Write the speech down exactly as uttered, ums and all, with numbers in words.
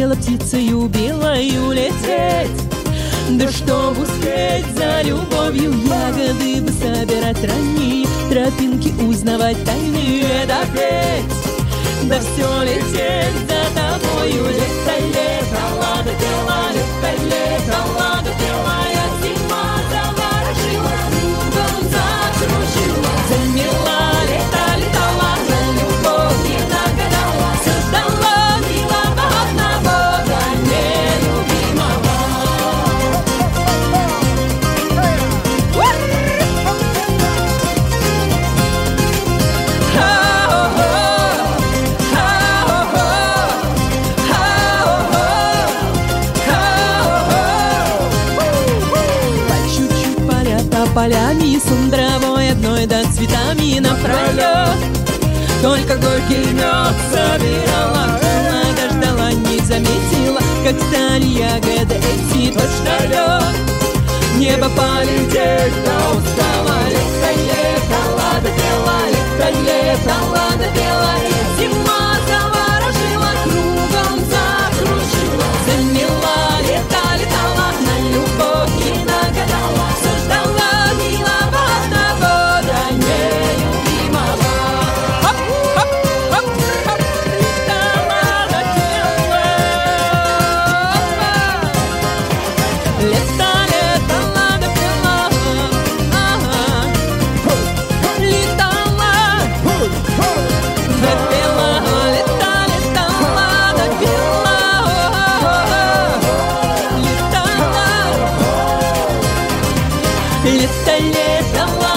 хотела птицею белою лететь. Да чтоб успеть за любовью, ягоды бы собирать ранние, тропинки узнавать тайные, да петь. Да все лететь за тобою. Лето, лето, лада пела, лето, лето, лада пела. Я зима заворожила, кругом закружила. Замела, лето, летала, на любовь не нагадала. Создала милого одного, да нелюбимого. Полями с травой одной, да цветами напролет. Только горький мед собирала, она дождала, не заметила, как стали ягоды эти точно лед. Небо полететь, да устала. Лето, лето, лада пела, лето, лето, лада пела. И зима заворожила, кругом закружила. Замела, лето, летала, на любовь не нагадала. Создала милого одного, да нелюбимого. Хоп, хоп, хоп, хоп, летала, да пела. Лето, лето, лада пела, ага. Летала, да пела, лето, летала, да пела. Летала, лето, лето,